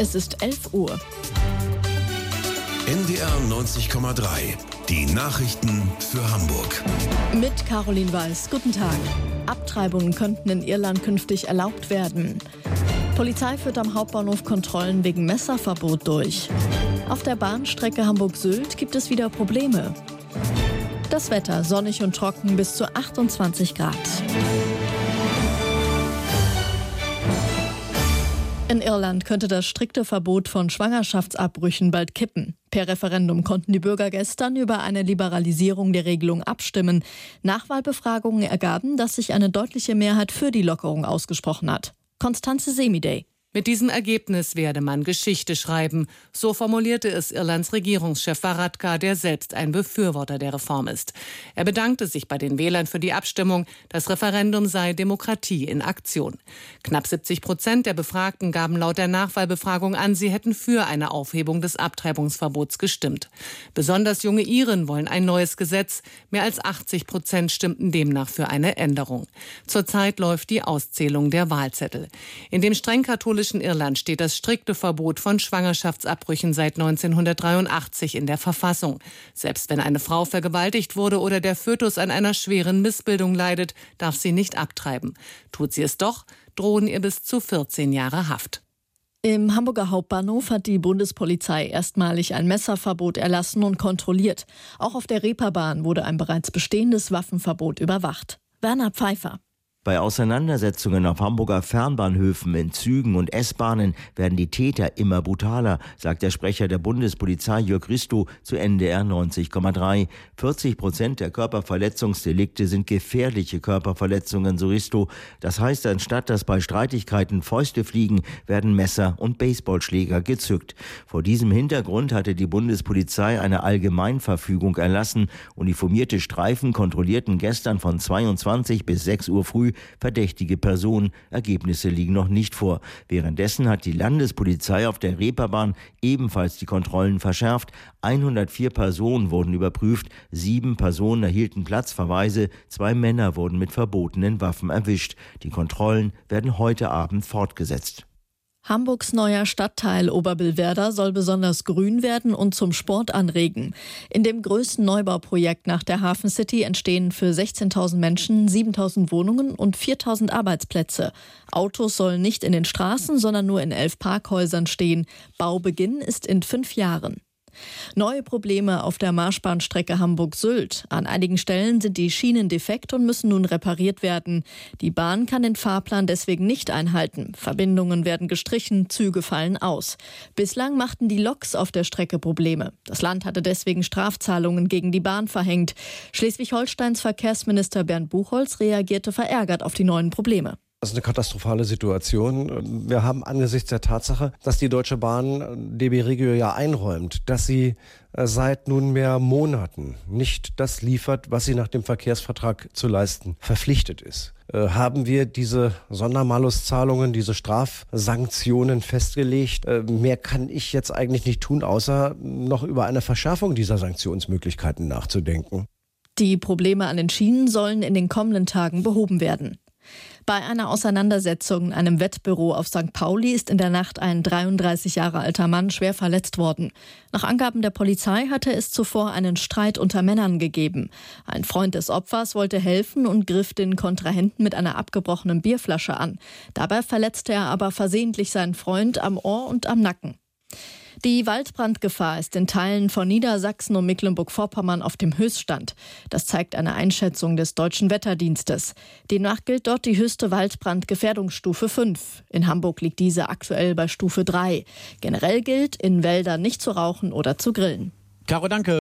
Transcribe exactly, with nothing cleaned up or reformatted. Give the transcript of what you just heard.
Es ist elf Uhr. N D R neunzig Komma drei. Die Nachrichten für Hamburg. Mit Caroline Weiß. Guten Tag. Abtreibungen könnten in Irland künftig erlaubt werden. Polizei führt am Hauptbahnhof Kontrollen wegen Messerverbot durch. Auf der Bahnstrecke Hamburg-Sylt gibt es wieder Probleme. Das Wetter sonnig und trocken bis zu achtundzwanzig Grad. In Irland könnte das strikte Verbot von Schwangerschaftsabbrüchen bald kippen. Per Referendum konnten die Bürger gestern über eine Liberalisierung der Regelung abstimmen. Nachwahlbefragungen ergaben, dass sich eine deutliche Mehrheit für die Lockerung ausgesprochen hat. Constanze Semidey. Mit diesem Ergebnis werde man Geschichte schreiben. So formulierte es Irlands Regierungschef Varadkar, der selbst ein Befürworter der Reform ist. Er bedankte sich bei den Wählern für die Abstimmung. Das Referendum sei Demokratie in Aktion. Knapp siebzig Prozent der Befragten gaben laut der Nachwahlbefragung an, sie hätten für eine Aufhebung des Abtreibungsverbots gestimmt. Besonders junge Iren wollen ein neues Gesetz. Mehr als achtzig Prozent stimmten demnach für eine Änderung. Zurzeit läuft die Auszählung der Wahlzettel. In dem streng katholischen Irland steht das strikte Verbot von Schwangerschaftsabbrüchen seit neunzehnhundertdreiundachtzig in der Verfassung. Selbst wenn eine Frau vergewaltigt wurde oder der Fötus an einer schweren Missbildung leidet, darf sie nicht abtreiben. Tut sie es doch, drohen ihr bis zu vierzehn Jahre Haft. Im Hamburger Hauptbahnhof hat die Bundespolizei erstmalig ein Messerverbot erlassen und kontrolliert. Auch auf der Reeperbahn wurde ein bereits bestehendes Waffenverbot überwacht. Werner Pfeiffer. Bei Auseinandersetzungen auf Hamburger Fernbahnhöfen, in Zügen und S-Bahnen werden die Täter immer brutaler, sagt der Sprecher der Bundespolizei Jörg Risto zu N D R neunzig Komma drei. vierzig Prozent der Körperverletzungsdelikte sind gefährliche Körperverletzungen, so Risto. Das heißt, anstatt dass bei Streitigkeiten Fäuste fliegen, werden Messer und Baseballschläger gezückt. Vor diesem Hintergrund hatte die Bundespolizei eine Allgemeinverfügung erlassen. Uniformierte Streifen kontrollierten gestern von zweiundzwanzig bis sechs Uhr früh verdächtige Personen. Ergebnisse liegen noch nicht vor. Währenddessen hat die Landespolizei auf der Reeperbahn ebenfalls die Kontrollen verschärft. hundertvier Personen wurden überprüft, sieben Personen erhielten Platzverweise, zwei Männer wurden mit verbotenen Waffen erwischt. Die Kontrollen werden heute Abend fortgesetzt. Hamburgs neuer Stadtteil Oberbillwerder soll besonders grün werden und zum Sport anregen. In dem größten Neubauprojekt nach der Hafen City entstehen für sechzehntausend Menschen siebentausend Wohnungen und viertausend Arbeitsplätze. Autos sollen nicht in den Straßen, sondern nur in elf Parkhäusern stehen. Baubeginn ist in fünf Jahren. Neue Probleme auf der Marschbahnstrecke Hamburg-Sylt. An einigen Stellen sind die Schienen defekt und müssen nun repariert werden. Die Bahn kann den Fahrplan deswegen nicht einhalten. Verbindungen werden gestrichen, Züge fallen aus. Bislang machten die Loks auf der Strecke Probleme. Das Land hatte deswegen Strafzahlungen gegen die Bahn verhängt. Schleswig-Holsteins Verkehrsminister Bernd Buchholz reagierte verärgert auf die neuen Probleme. Das ist eine katastrophale Situation. Wir haben angesichts der Tatsache, dass die Deutsche Bahn D B Regio ja einräumt, dass sie seit nunmehr Monaten nicht das liefert, was sie nach dem Verkehrsvertrag zu leisten verpflichtet ist. Haben wir diese Sondermaluszahlungen, diese Strafsanktionen festgelegt. Mehr kann ich jetzt eigentlich nicht tun, außer noch über eine Verschärfung dieser Sanktionsmöglichkeiten nachzudenken. Die Probleme an den Schienen sollen in den kommenden Tagen behoben werden. Bei einer Auseinandersetzung in einem Wettbüro auf Sankt Pauli ist in der Nacht ein dreiunddreißig Jahre alter Mann schwer verletzt worden. Nach Angaben der Polizei hatte es zuvor einen Streit unter Männern gegeben. Ein Freund des Opfers wollte helfen und griff den Kontrahenten mit einer abgebrochenen Bierflasche an. Dabei verletzte er aber versehentlich seinen Freund am Ohr und am Nacken. Die Waldbrandgefahr ist in Teilen von Niedersachsen und Mecklenburg-Vorpommern auf dem Höchststand. Das zeigt eine Einschätzung des Deutschen Wetterdienstes. Demnach gilt dort die höchste Waldbrandgefährdungsstufe fünf. In Hamburg liegt diese aktuell bei Stufe drei. Generell gilt, in Wäldern nicht zu rauchen oder zu grillen. Caro, danke.